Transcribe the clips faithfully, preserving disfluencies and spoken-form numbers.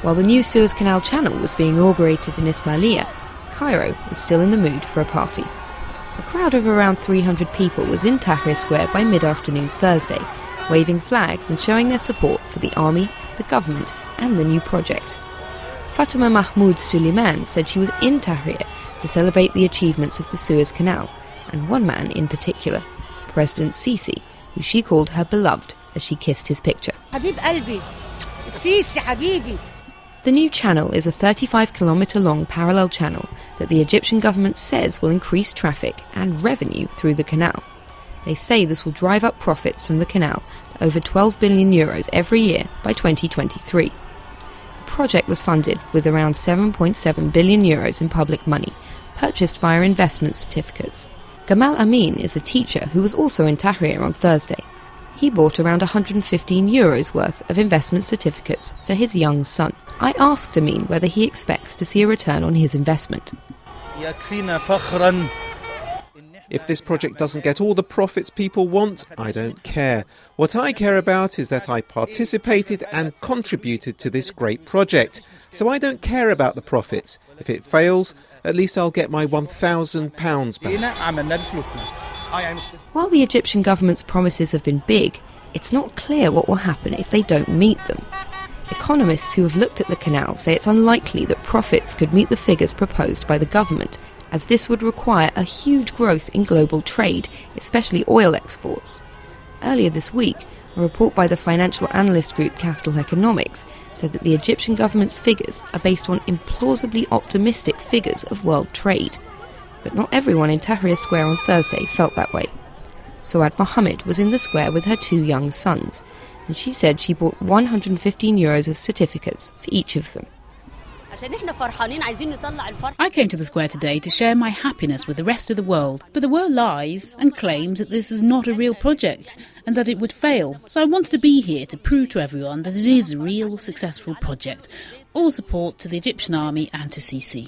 While the new Suez Canal channel was being inaugurated in Ismailia, Cairo was still in the mood for a party. A crowd of around three hundred people was in Tahrir Square by mid-afternoon Thursday, waving flags and showing their support for the army, the government and the new project. Fatima Mahmoud Suleiman said she was in Tahrir to celebrate the achievements of the Suez Canal, and one man in particular, President Sisi, who she called her beloved as she kissed his picture. Habib Albi, Sisi Habibi. The new channel is a thirty-five kilometre long parallel channel that the Egyptian government says will increase traffic and revenue through the canal. They say this will drive up profits from the canal to over twelve billion euros every year by twenty twenty-three. The project was funded with around seven point seven billion euros in public money, purchased via investment certificates. Gamal Amin is a teacher who was also in Tahrir on Thursday. He bought around one hundred fifteen euros worth of investment certificates for his young son. I asked Amin whether he expects to see a return on his investment. If this project doesn't get all the profits people want, I don't care. What I care about is that I participated and contributed to this great project. So I don't care about the profits. If it fails, at least I'll get my one thousand pounds back. While the Egyptian government's promises have been big, it's not clear what will happen if they don't meet them. Economists who have looked at the canal say it's unlikely that profits could meet the figures proposed by the government, as this would require a huge growth in global trade, especially oil exports. Earlier this week, a report by the financial analyst group Capital Economics said that the Egyptian government's figures are based on implausibly optimistic figures of world trade. But not everyone in Tahrir Square on Thursday felt that way. Suad Mohammed was in the square with her two young sons, and she said she bought one hundred fifteen euros of certificates for each of them. I came to the square today to share my happiness with the rest of the world, but the world lies and claims that this is not a real project and that it would fail. So I wanted to be here to prove to everyone that it is a real successful project. All support to the Egyptian army and to Sisi.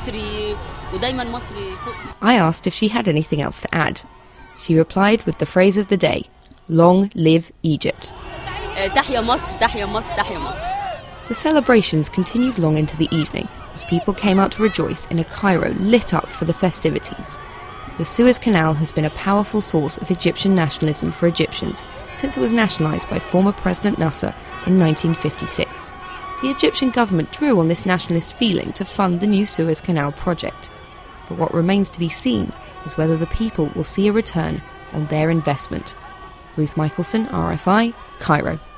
I asked if she had anything else to add. She replied with the phrase of the day, "Long live Egypt." The celebrations continued long into the evening as people came out to rejoice in a Cairo lit up for the festivities. The Suez Canal has been a powerful source of Egyptian nationalism for Egyptians since it was nationalised by former President Nasser in nineteen fifty-six. The Egyptian government drew on this nationalist feeling to fund the new Suez Canal project. But what remains to be seen is whether the people will see a return on their investment. Ruth Michelson, R F I, Cairo.